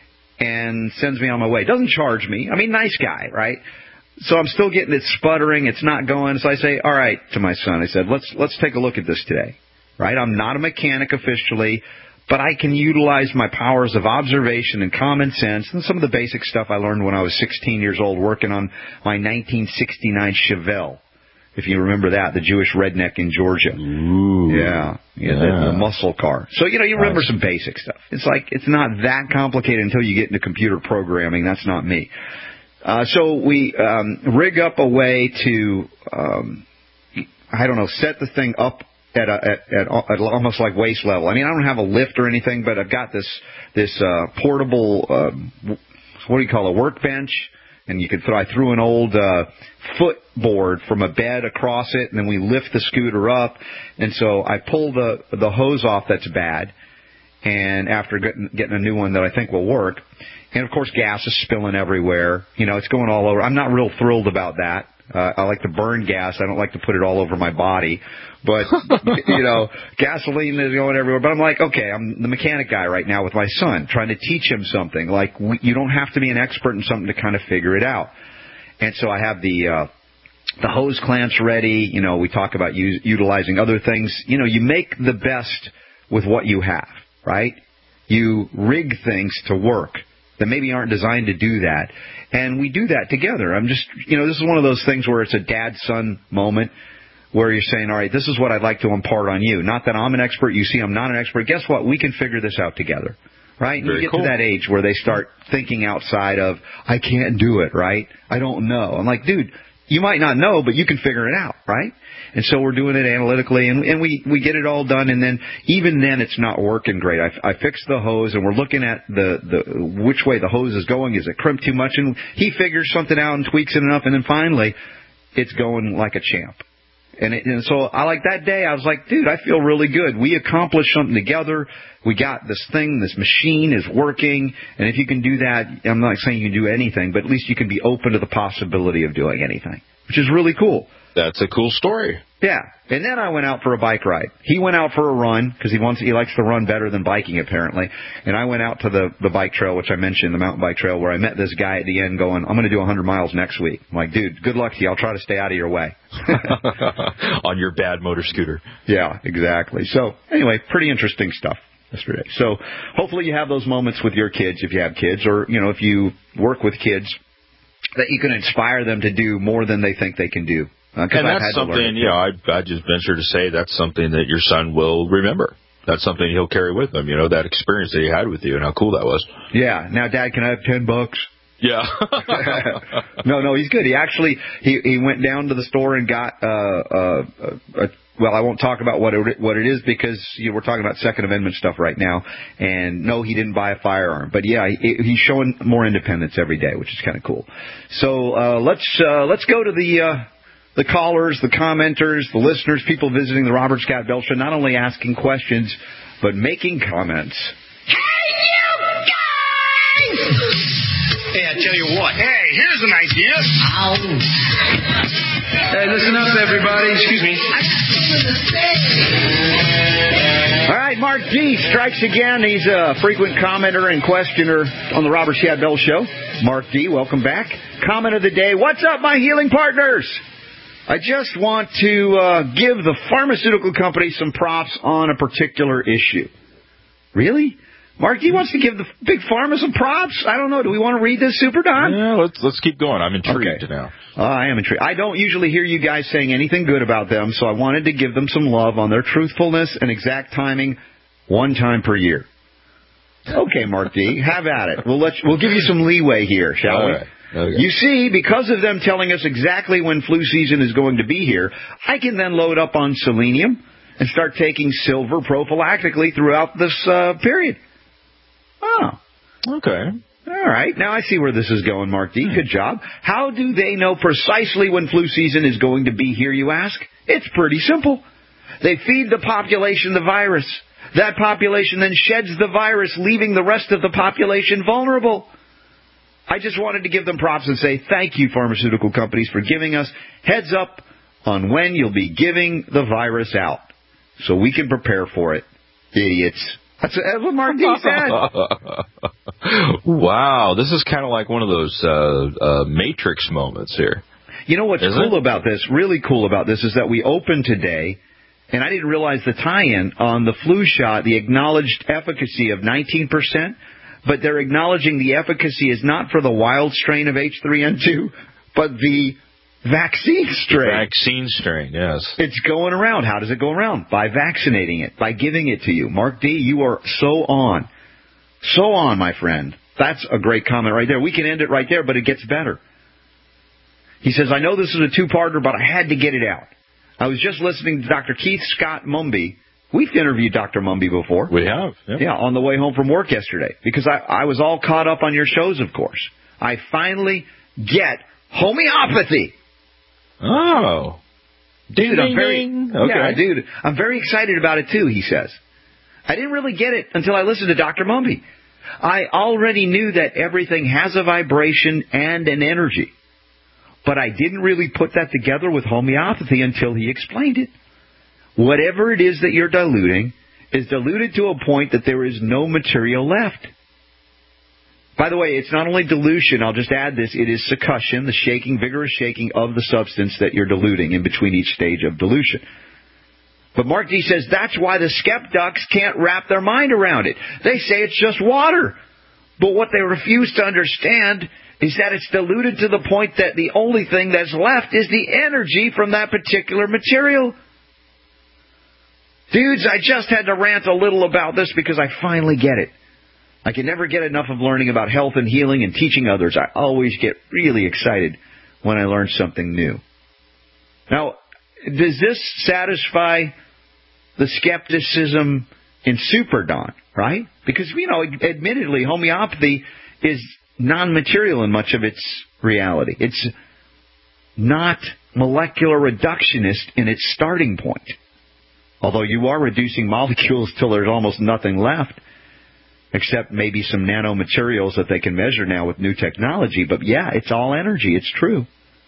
and sends me on my way. Doesn't charge me. I mean, nice guy, right? So I'm still getting it sputtering. It's not going. So I say, all right, to my son, I said, let's let's take a look at this today, right? I'm not a mechanic officially, but I can utilize my powers of observation and common sense and some of the basic stuff I learned when I was sixteen years old working on my nineteen sixty-nine Chevelle, if you remember that, the Jewish redneck in Georgia. Ooh. Yeah, yeah, yeah. The, the muscle car. So, you know, you remember some basic stuff. It's like it's not that complicated until you get into computer programming. That's not me. Uh, so we um, rig up a way to, um, I don't know, set the thing up At, a, at, at at almost like waist level. I mean, I don't have a lift or anything, but I've got this this uh, portable, uh, what do you call it, workbench, and you could throw. I threw an old uh, footboard from a bed across it, and then we lift the scooter up, and so I pull the the hose off that's bad, and after getting, getting a new one that I think will work, and of course gas is spilling everywhere. You know, it's going all over. I'm not real thrilled about that. Uh, I like to burn gas. I don't like to put it all over my body. But, you know, gasoline is going everywhere. But I'm like, okay, I'm the mechanic guy right now with my son, trying to teach him something. Like, we, you don't have to be an expert in something to kind of figure it out. And so I have the uh, the hose clamps ready. You know, we talk about u- utilizing other things. You know, you make the best with what you have, right? You rig things to work that maybe aren't designed to do that. And we do that together. I'm just, you know, this is one of those things where it's a dad-son moment where you're saying, all right, this is what I'd like to impart on you. Not that I'm an expert. You see, I'm not an expert. Guess what? We can figure this out together, right? And you get cool. to that age where they start thinking outside of, I can't do it, right? I don't know. I'm like, dude, you might not know, but you can figure it out, right? And so we're doing it analytically, and, and we, we get it all done, and then even then it's not working great. I, I fixed the hose, and we're looking at the, the which way the hose is going. Is it crimped too much? And he figures something out and tweaks it enough, and then finally it's going like a champ. And, it, and so I like that day, I was like, dude, I feel really good. We accomplished something together. We got this thing, this machine is working, and if you can do that, I'm not saying you can do anything, but at least you can be open to the possibility of doing anything, which is really cool. That's a cool story. Yeah. And then I went out for a bike ride. He went out for a run because he wants he likes to run better than biking, apparently. And I went out to the, the bike trail, which I mentioned, the mountain bike trail, where I met this guy at the end going, I'm going to do one hundred miles next week. I'm like, dude, good luck to you. I'll try to stay out of your way. On your bad motor scooter. Yeah, exactly. So, anyway, pretty interesting stuff yesterday. So, hopefully you have those moments with your kids, if you have kids, or, you know, if you work with kids, that you can inspire them to do more than they think they can do. Uh, and I've that's something, you know, I, I just venture to say that's something that your son will remember. That's something he'll carry with him, you know, that experience that he had with you and how cool that was. Yeah. Now, Dad, can I have ten bucks? Yeah. no, no, he's good. He actually, he, he went down to the store and got, uh, uh, a, well, I won't talk about what it, what it is because you know, we're talking about Second Amendment stuff right now. And no, he didn't buy a firearm. But yeah, he, he's showing more independence every day, which is kind of cool. So, uh, let's, uh, let's go to the, uh, the callers, the commenters, the listeners, people visiting the Robert Scott Bell Show, not only asking questions, but making comments. Hey, you guys! Hey, I tell you what. Hey, here's an idea. Ow. Hey, listen up, everybody. Excuse me. All right, Mark G strikes again. He's a frequent commenter and questioner on the Robert Scott Bell Show. Mark D, welcome back. Comment of the day. What's up, my healing partners? I just want to uh, give the pharmaceutical company some props on a particular issue. Really? Mark, he wants to give the big pharma some props? I don't know. Do we want to read this, Super Don? Yeah, let's let's keep going. I'm intrigued okay. now. Uh, I am intrigued. I don't usually hear you guys saying anything good about them, so I wanted to give them some love on their truthfulness and exact timing one time per year. Okay, Mark D., have at it. We'll let you, we'll give you some leeway here, shall All we? Right. Okay. You see, because of them telling us exactly when flu season is going to be here, I can then load up on selenium and start taking silver prophylactically throughout this uh, period. Oh. Okay. All right. Now I see where this is going, Mark D. Good job. How do they know precisely when flu season is going to be here, you ask? It's pretty simple. They feed the population the virus. That population then sheds the virus, leaving the rest of the population vulnerable. I just wanted to give them props and say thank you, pharmaceutical companies, for giving us heads up on when you'll be giving the virus out so we can prepare for it. Idiots. That's what Mark D. said. Wow, this is kind of like one of those uh, uh, Matrix moments here. You know what's Is cool it? about this, really cool about this, is that we opened today, and I didn't realize the tie-in on the flu shot, the acknowledged efficacy of nineteen percent, but they're acknowledging the efficacy is not for the wild strain of H three N two, but the vaccine strain. The vaccine strain, yes. It's going around. How does it go around? By vaccinating it, by giving it to you. Mark D., you are so on. So on, my friend. That's a great comment right there. We can end it right there, but it gets better. He says, I know this is a two-parter, but I had to get it out. I was just listening to Doctor Keith Scott Mumby. We've interviewed Doctor Mumby before. We have. Yeah, yeah on the way home from work yesterday, because I, I was all caught up on your shows, of course. I finally get homeopathy. Oh. Dude, ding, I'm very, ding. Okay. Yeah, dude, I'm very excited about it, too, he says. I didn't really get it until I listened to Doctor Mumby. I already knew that everything has a vibration and an energy, but I didn't really put that together with homeopathy until he explained it. Whatever it is that you're diluting is diluted to a point that there is no material left. By the way, it's not only dilution, I'll just add this, it is succussion, the shaking, vigorous shaking of the substance that you're diluting in between each stage of dilution. But Mark D. says that's why the skeptics can't wrap their mind around it. They say it's just water. But what they refuse to understand is that it's diluted to the point that the only thing that's left is the energy from that particular material. Dudes, I just had to rant a little about this because I finally get it. I can never get enough of learning about health and healing and teaching others. I always get really excited when I learn something new. Now, does this satisfy the skepticism in Super Don, right? Because, you know, admittedly, homeopathy is non-material in much of its reality. It's not molecular reductionist in its starting point. Although you are reducing molecules till there's almost nothing left, except maybe some nanomaterials that they can measure now with new technology. But, yeah, it's all energy. It's true.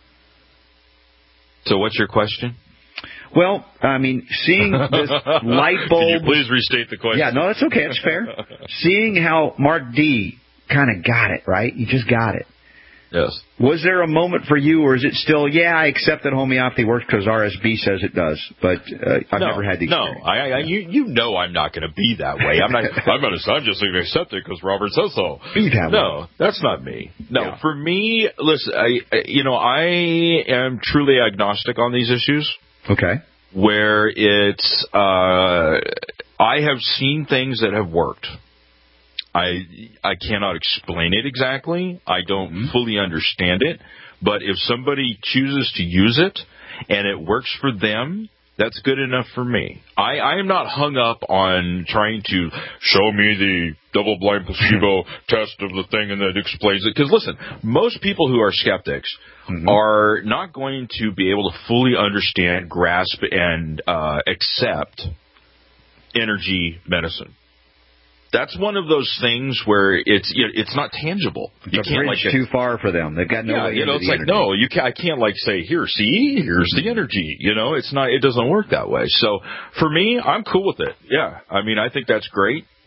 So what's your question? Well, I mean, seeing this light bulb... Can you please restate the question? Yeah, no, that's okay. It's fair. Seeing how Mark D. kind of got it, right? You just got it. Yes. Was there a moment for you, or is it still, yeah, I accept that homeopathy works because R S B says it does, but uh, I've no, never had the experience. No, I, I, you, you know I'm not going to be that way. I'm not. I'm not. I'm just going to accept it because Robert says so. Be that no, way. that's not me. No, yeah. For me, listen, I, you know, I am truly agnostic on these issues. Okay. Where it's, uh, I have seen things that have worked. I I cannot explain it exactly. I don't mm-hmm. fully understand it. But if somebody chooses to use it and it works for them, that's good enough for me. I, I am not hung up on trying to show me the double-blind placebo test of the thing and that explains it. Because, listen, most people who are skeptics mm-hmm. are not going to be able to fully understand, grasp, and uh, accept energy medicine. That's one of those things where it's it's not tangible. You it's can't like too far for them. They've got no. Yeah, way you know, it's like energy. no, you can I can't like say here, see, here's the energy. You know, it's not. It doesn't work that way. So for me, I'm cool with it. Yeah, I mean, I think that's great.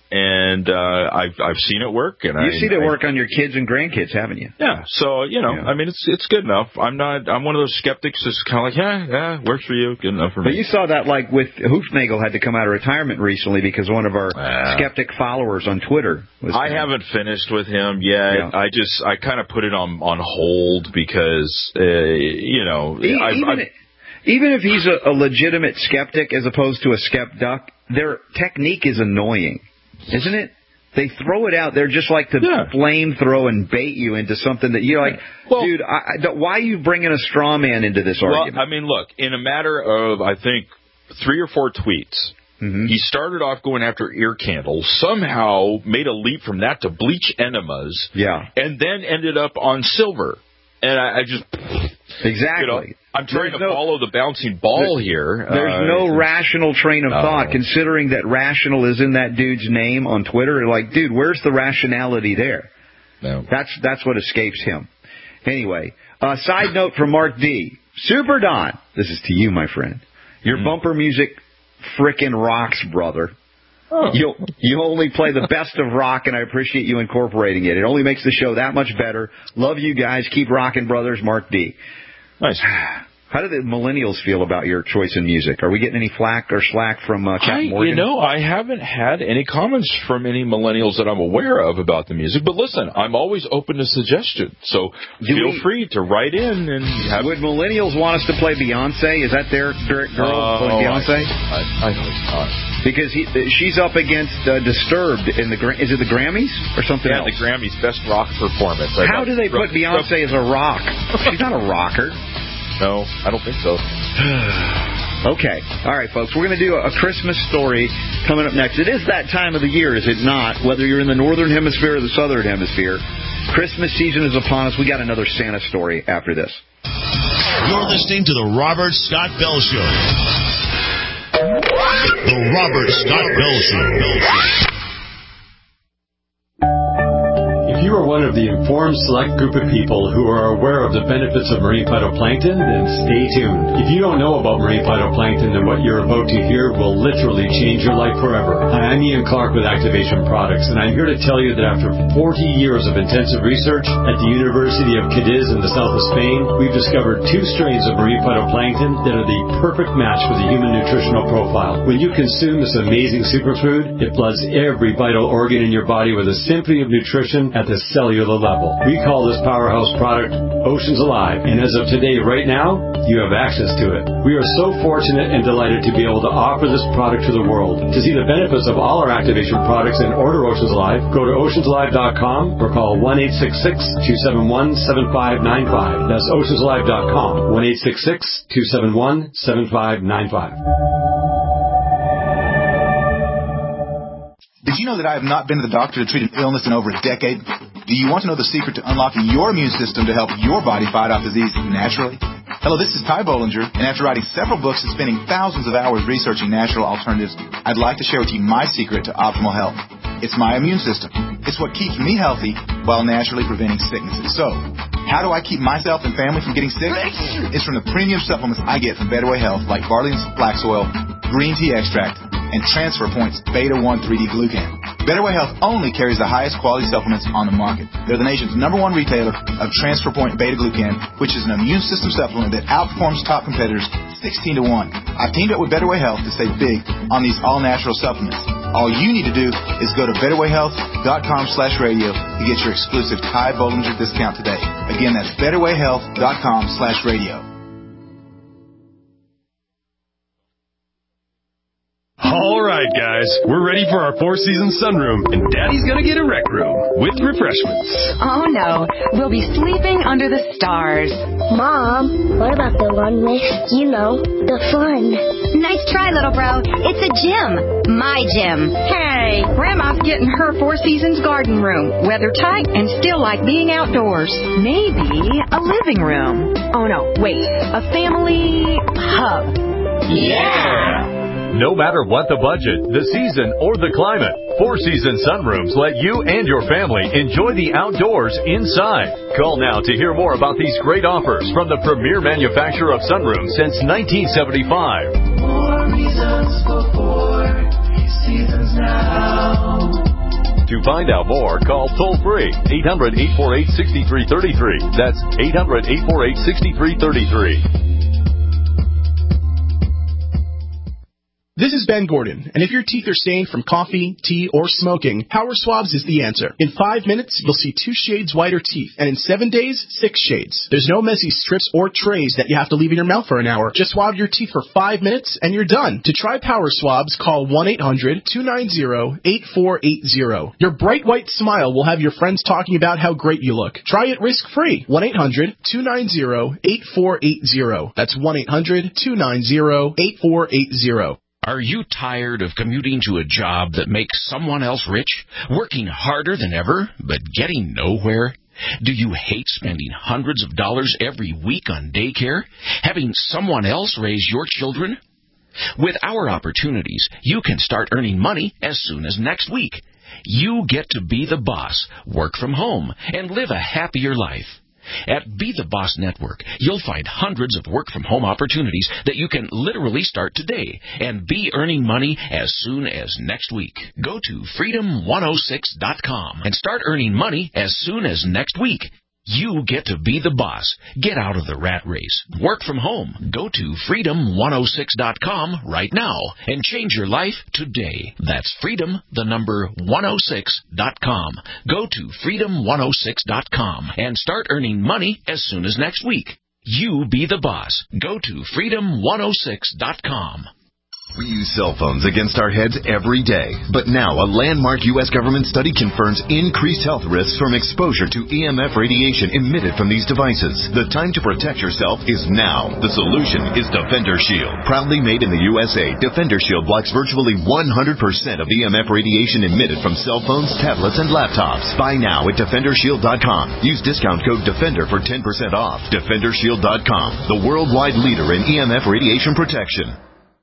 and uh, I've I've seen it work. And You've I, seen it I, work on your kids and grandkids, haven't you? Yeah. So you know, yeah. I mean, it's it's good enough. I'm not. I'm one of those skeptics that's kind of like, yeah, yeah, works for you, good enough for me. But you saw that, like with Hoofnagel had to come out of retirement recently because one of our uh, skeptic followers on Twitter was. I haven't finished with him yet. Yeah. I just I kind of put it on on hold because uh, you know e- I've, even I've, even if he's a, a legitimate skeptic as opposed to a skepduck, their technique is annoying, isn't it? They throw it out there just like to yeah. flame throw and bait you into something that you're like, well, dude, I, I, why are you bringing a straw man into this well, argument? I mean, look, in a matter of, I think, three or four tweets, mm-hmm. he started off going after ear candles, somehow made a leap from that to bleach enemas, yeah. and then ended up on silver. And I, I just... Exactly. You know, I'm trying there's to no, follow the bouncing ball there, here. There's uh, no rational train of no. thought, considering that rational is in that dude's name on Twitter. Like, dude, where's the rationality there? No. That's that's what escapes him. Anyway, uh, side note from Mark D. Super Don, this is to you, my friend. Your mm. bumper music frickin' rocks, brother. Oh. You you only play the best of rock, and I appreciate you incorporating it. It only makes the show that much better. Love you guys. Keep rocking, brothers. Mark D. Nice. How do the millennials feel about your choice in music? Are we getting any flack or slack from uh, Captain I, Morgan? You know, I haven't had any comments from any millennials that I'm aware of about the music. But listen, I'm always open to suggestions. So do feel we, free to write in. and have... Would millennials want us to play Beyonce? Is that their girl uh, playing Beyonce? I, I, I hope not. Because he, she's up against uh, Disturbed in the is it the Grammys or something yeah, else? the Grammys Best Rock Performance. I How do they put Beyonce as a rock? She's not a rocker. No, I don't think so. Okay. All right, folks. We're going to do a Christmas story coming up next. It is that time of the year, is it not? Whether you're in the northern hemisphere or the southern hemisphere, Christmas season is upon us. We got another Santa story after this. You're listening to the Robert Scott Bell Show. The Robert Scott Bell Show. If you are one of the informed select group of people who are aware of the benefits of marine phytoplankton, then stay tuned. If you don't know about marine phytoplankton, then what you're about to hear will literally change your life forever. Hi, I'm Ian Clark with Activation Products, and I'm here to tell you that after forty years of intensive research at the University of Cadiz in the south of Spain, we've discovered two strains of marine phytoplankton that are the perfect match for the human nutritional profile. When you consume this amazing superfood, it floods every vital organ in your body with a symphony of nutrition at the cellular level. We call this powerhouse product Oceans Alive, and as of today, right now, you have access to it. We are so fortunate and delighted to be able to offer this product to the world. To see the benefits of all our Activation products and order Oceans Alive, go to oceans alive dot com or call one eight six six, two seven one, seven five nine five. That's oceans alive dot com, one eight six six, two seven one, seven five nine five. Did you know that I have not been to the doctor to treat an illness in over a decade? Do you want to know the secret to unlocking your immune system to help your body fight off disease naturally? Hello, this is Ty Bollinger, and after writing several books and spending thousands of hours researching natural alternatives, I'd like to share with you my secret to optimal health. It's my immune system. It's what keeps me healthy while naturally preventing sicknesses. So, how do I keep myself and family from getting sick? It's from the premium supplements I get from Betterway Health, like barley and flax oil, green tea extract, and Transfer Points Beta one three D Glucan. Betterway Health only carries the highest quality supplements on the market. They're the nation's number one retailer of Transfer Point Beta Glucan, which is an immune system supplement that outperforms top competitors sixteen to one. I've teamed up with Betterway Health to save big on these all-natural supplements. All you need to do is go to betterway health dot com slash radio to get your exclusive Ty Bollinger discount today. Again, that's betterway health dot com slash radio. All right, guys, we're ready for our four-season sunroom, and Daddy's gonna get a rec room with refreshments. Oh, no. We'll be sleeping under the stars. Mom, what about the one with, you know, the fun? Nice try, little bro. It's a gym. My gym. Hey, Grandma's getting her Four Seasons garden room. Weather tight and still like being outdoors. Maybe a living room. Oh, no, wait. A family hub. Yeah! No matter what the budget, the season, or the climate, Four Seasons Sunrooms let you and your family enjoy the outdoors inside. Call now to hear more about these great offers from the premier manufacturer of sunrooms since nineteen seventy-five. More reasons for Four seasons now. To find out more, call toll-free eight hundred, eight four eight, six three three three. That's eight hundred, eight four eight, six three three three. This is Ben Gordon, and if your teeth are stained from coffee, tea, or smoking, Power Swabs is the answer. In five minutes, you'll see two shades whiter teeth, and in seven days, six shades. There's no messy strips or trays that you have to leave in your mouth for an hour. Just swab your teeth for five minutes, and you're done. To try Power Swabs, call one eight hundred, two nine zero, eight four eight zero. Your bright white smile will have your friends talking about how great you look. Try it risk-free. one eight hundred, two nine zero, eight four eight zero. That's one eight hundred, two nine zero, eight four eight zero. Are you tired of commuting to a job that makes someone else rich, working harder than ever, but getting nowhere? Do you hate spending hundreds of dollars every week on daycare, having someone else raise your children? With our opportunities, you can start earning money as soon as next week. You get to be the boss, work from home, and live a happier life. At Be the Boss Network, you'll find hundreds of work-from-home opportunities that you can literally start today and be earning money as soon as next week. Go to freedom one oh six dot com and start earning money as soon as next week. You get to be the boss. Get out of the rat race. Work from home. Go to freedom one oh six dot com right now and change your life today. That's freedom, the number one oh six dot com. Go to freedom one oh six dot com and start earning money as soon as next week. You be the boss. Go to freedom one oh six dot com. We use cell phones against our heads every day. But now a landmark U S government study confirms increased health risks from exposure to E M F radiation emitted from these devices. The time to protect yourself is now. The solution is Defender Shield. Proudly made in the U S A, Defender Shield blocks virtually one hundred percent of E M F radiation emitted from cell phones, tablets, and laptops. Buy now at defender shield dot com. Use discount code DEFENDER for ten percent off. defender shield dot com, the worldwide leader in E M F radiation protection.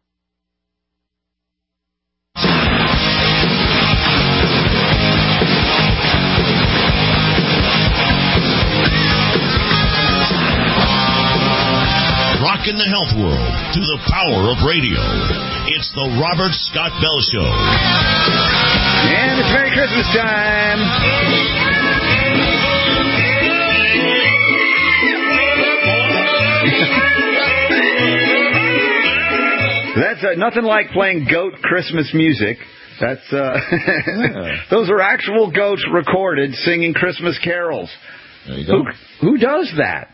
In the health world to the power of radio. It's the Robert Scott Bell Show. And it's Merry Christmas time. That's uh, nothing like playing goat Christmas music. That's uh, yeah. Those are actual goats recorded singing Christmas carols. There you go. Who, who does that?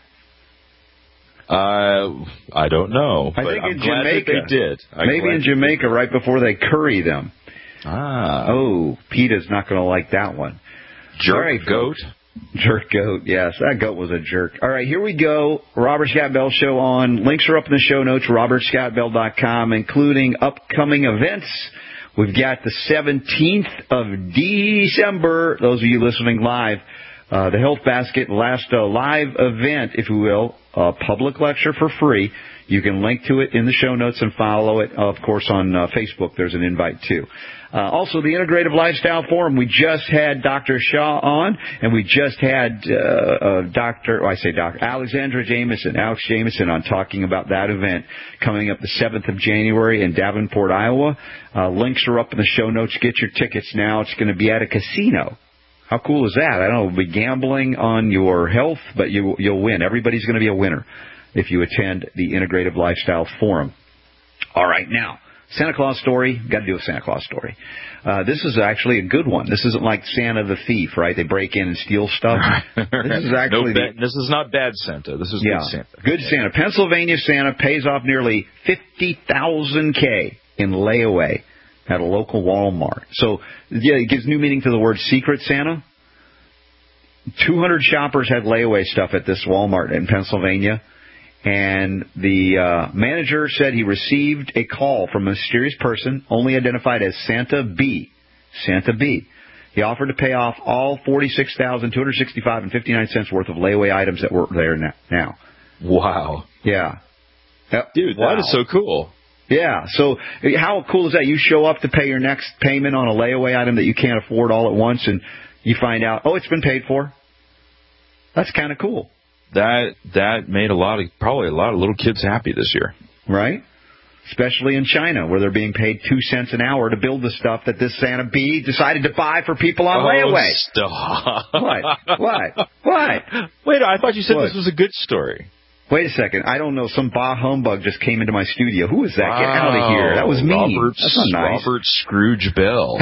Uh, I don't know. I but think I'm in glad Jamaica. that they did. I'm Maybe in Jamaica right before they curry them. Ah. Oh, PETA's not going to like that one. Jerk right, goat. Jerk goat, yes. That goat was a jerk. All right, here we go. Robert Scott Bell Show on. Links are up in the show notes, robert scott bell dot com, including upcoming events. We've got the seventeenth of December. Those of you listening live. Uh, the Health Basket last uh, live event, if you will, a public lecture for free. You can link to it in the show notes and follow it, of course, on uh, Facebook. There's an invite, too. Uh, also, the Integrative Lifestyle Forum. We just had Doctor Shaw on, and we just had uh, uh, Doctor, oh, I say Doctor Alexandra Jameson, Alex Jameson, on talking about that event coming up the seventh of January in Davenport, Iowa. Uh, links are up in the show notes. Get your tickets now. It's going to be at a casino. How cool is that? I don't know. We'll be gambling on your health, but you, you'll win. Everybody's going to be a winner if you attend the Integrative Lifestyle Forum. All right, now, Santa Claus story. Got to do a Santa Claus story. Uh, this is actually a good one. This isn't like Santa the Thief, right? They break in and steal stuff. This is actually no, this is not bad Santa. This is yeah, good Santa. Good Santa. Pennsylvania Santa pays off nearly fifty thousand K in layaway at a local Walmart. So, yeah, it gives new meaning to the word Secret Santa. two hundred shoppers had layaway stuff at this Walmart in Pennsylvania, and the uh, manager said he received a call from a mysterious person, only identified as Santa B. Santa B. He offered to pay off all forty-six thousand two hundred sixty-five dollars and fifty-nine cents worth of layaway items that were there now. Wow. Yeah. Dude, wow. That is so cool. Yeah, so how cool is that? You show up to pay your next payment on a layaway item that you can't afford all at once, and you find out, oh, it's been paid for. That's kind of cool. That that made a lot of probably a lot of little kids happy this year, right? especially in China, where they're being paid two cents an hour to build the stuff that this Santa B decided to buy for people on oh, layaway. Stop. What? What? What? Wait, I thought you said what? this was a good story. Wait a second. I don't know. Some bah humbug just came into my studio. Who was that? Wow. Get out of here. That was me. Robert, That's not nice. Robert Scrooge Bell.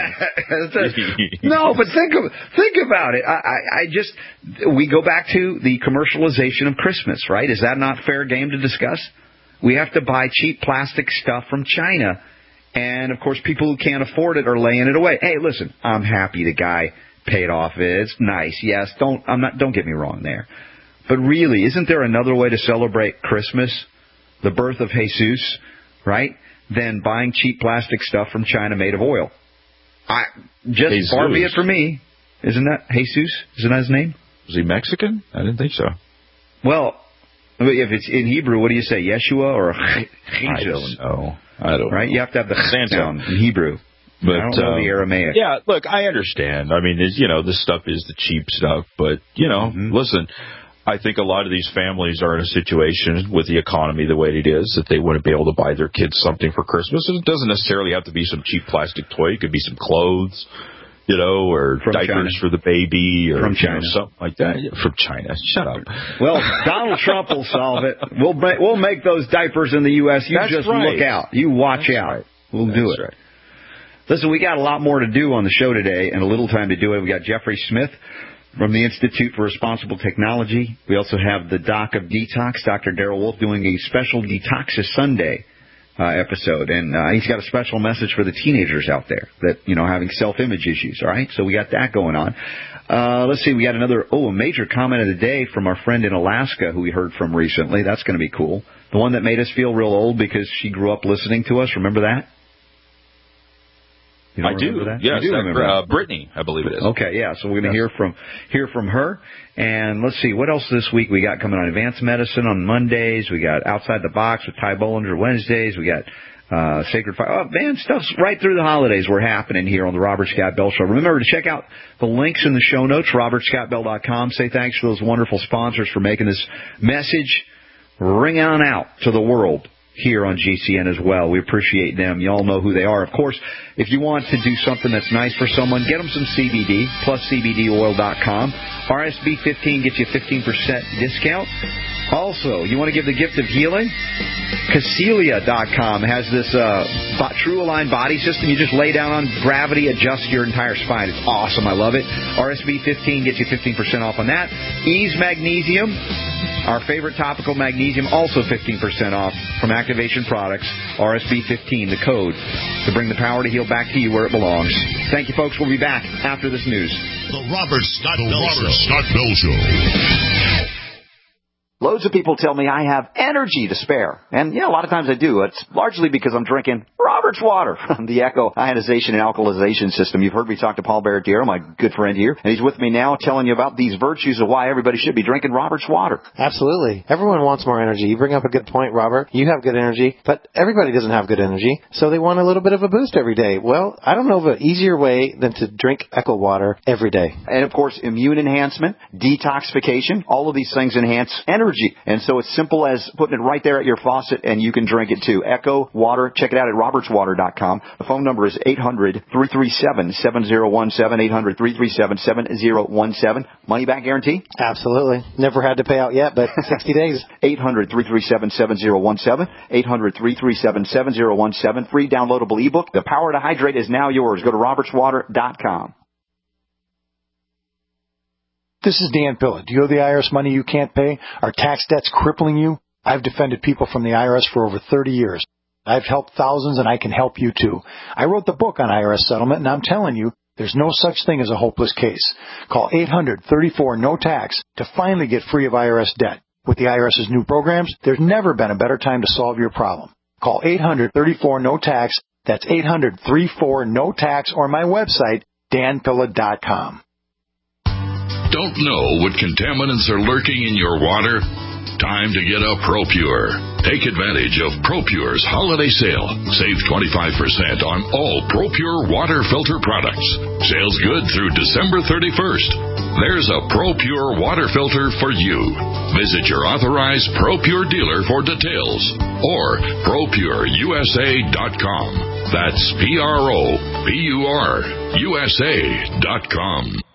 No, but think of think about it. I, I, I just we go back to the commercialization of Christmas, right? Is that not fair game to discuss? We have to buy cheap plastic stuff from China, and of course, people who can't afford it are laying it away. Hey, listen, I'm happy the guy paid off. It's nice. Yes, don't I'm not. Don't get me wrong there. But really, isn't there another way to celebrate Christmas, the birth of Jesus, right, than buying cheap plastic stuff from China made of oil? I just Jesus. Far be it for me. Isn't that Jesus? Isn't that his name? Was he Mexican? I didn't think so. Well, if it's in Hebrew, what do you say, Yeshua or Jesus? I don't know. I don't right? know. You have to have the Santa sound in Hebrew. But, I don't know um, the Aramaic. Yeah, look, I understand. I mean, it's, you know, this stuff is the cheap stuff. But, you know, mm-hmm. listen, I think a lot of these families are in a situation with the economy the way it is that they wouldn't be able to buy their kids something for Christmas. And it doesn't necessarily have to be some cheap plastic toy. It could be some clothes, you know, or From diapers China. for the baby or From China. You know, something like that. Yeah, from China. Shut up. Well, Donald Trump will solve it. We'll make, we'll make those diapers in the U S You That's just right. look out. You watch That's out. Right. We'll That's do it. Right. Listen, we got a lot more to do on the show today and a little time to do it. We got Jeffrey Smith from the Institute for Responsible Technology. We also have the Doc of Detox, Doctor Darrell Wolf, doing a special Detoxes Sunday uh, episode. And uh, he's got a special message for the teenagers out there that, you know, having self-image issues, all right? So we got that going on. Uh, let's see, we got another, oh, a major comment of the day from our friend in Alaska who we heard from recently. That's going to be cool. The one that made us feel real old because she grew up listening to us. Remember that? You I do. That? Yes, you do that, remember uh, that. Brittany, I believe it is. Okay, yeah. So we're going to yes. hear from hear from her, and let's see what else this week we got coming on. Advanced Medicine on Mondays. We got Outside the Box with Ty Bollinger Wednesdays. We got uh, Sacred Fire. Oh man, stuff's right through the holidays. We're happening here on the Robert Scott Bell Show. Remember to check out the links in the show notes. robert scott bell dot com. Say thanks to those wonderful sponsors for making this message ring on out to the world here on G C N as well. We appreciate them. You all know who they are. Of course, if you want to do something that's nice for someone, get them some C B D, plus C B D oil dot com. R S B fifteen gets you a fifteen percent discount. Also, you want to give the gift of healing? Cassilia dot com has this uh, True Align body system. You just lay down on gravity, adjust your entire spine. It's awesome. I love it. R S B fifteen gets you fifteen percent off on that. Ease Magnesium, our favorite topical magnesium, also fifteen percent off from Activation Products. R S B fifteen, the code to bring the power to heal back to you where it belongs. Thank you, folks. We'll be back after this news. The Robert Scott the Bell Robert Show. Scott Bell Show. Loads of people tell me I have energy to spare. And, yeah, a lot of times I do. It's largely because I'm drinking Robert's water from the Echo Ionization and Alkalization System. You've heard me talk to Paul Barrett-Diero, my good friend here, and he's with me now telling you about these virtues of why everybody should be drinking Robert's water. Absolutely. Everyone wants more energy. You bring up a good point, Robert. You have good energy, but everybody doesn't have good energy, so they want a little bit of a boost every day. Well, I don't know of an easier way than to drink Echo water every day. And, of course, immune enhancement, detoxification, all of these things enhance energy. And so it's simple as putting it right there at your faucet, and you can drink it too. Echo Water. Check it out at roberts water dot com. The phone number is eight hundred, three three seven, seven zero one seven, eight hundred, three three seven, seven zero one seven. Money back guarantee? Absolutely. Never had to pay out yet, but sixty days. eight hundred, three three seven, seven zero one seven. eight hundred, three three seven, seven zero one seven. Free downloadable ebook. The Power to Hydrate is now yours. Go to roberts water dot com. This is Dan Pilla. Do you owe the I R S money you can't pay? Are tax debts crippling you? I've defended people from the I R S for over thirty years. I've helped thousands, and I can help you too. I wrote the book on I R S settlement, and I'm telling you, there's no such thing as a hopeless case. Call eight hundred, thirty-four, no tax to finally get free of I R S debt. With the IRS's new programs, there's never been a better time to solve your problem. Call eight hundred, thirty-four, no tax. That's eight hundred, thirty-four, no tax, or my website, dan pilla dot com. Don't know what contaminants are lurking in your water? Time to get a ProPure. Take advantage of ProPure's holiday sale. Save twenty-five percent on all ProPure water filter products. Sales good through December thirty-first. there's a ProPure water filter for you. Visit your authorized ProPure dealer for details or Pro Pure U S A dot com. That's P R O P U R U S A dot com.